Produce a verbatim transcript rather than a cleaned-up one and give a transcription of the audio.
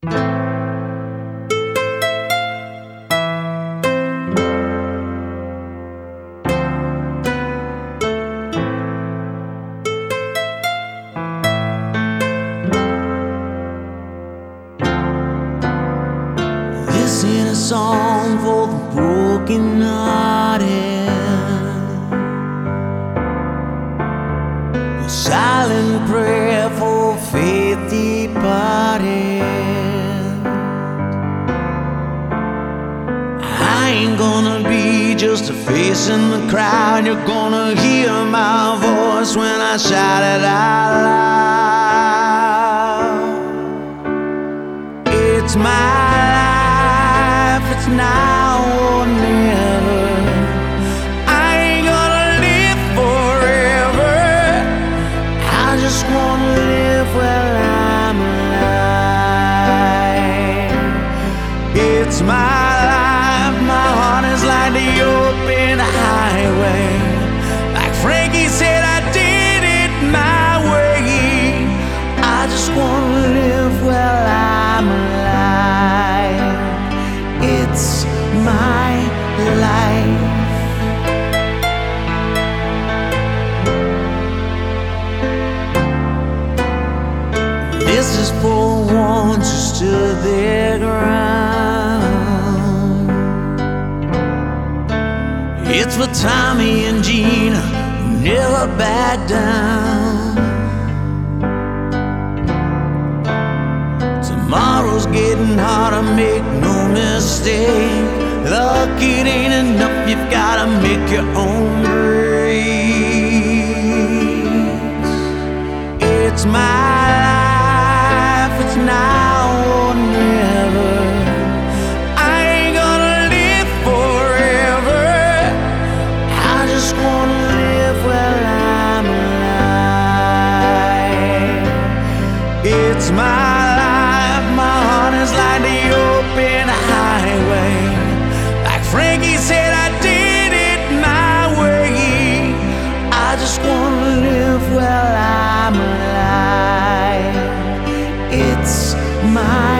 This ain't a song for the broken-hearted, a silent prayer for faith departed. I ain't gonna be just a face in the crowd. You're gonna hear my voice when I shout it out loud. It's my it's now or never. I ain't gonna live forever. I just wanna live while I'm alive. It's my life, my heart is like the open highway. Like Frankie said, I did it my way. I just wanna live while I'm alive. It's my life. This is for ones who stood their ground. It's for Tommy and Gina who never back down. Tomorrow's getting harder, make no mistake. Luck, it ain't enough, you've gotta make your own breaks. It's my life, it's now or never. I ain't gonna live forever. I just wanna live while I'm alive. It's my like the open highway. Like Frankie said, I did it my way. I just wanna live while I'm alive. It's my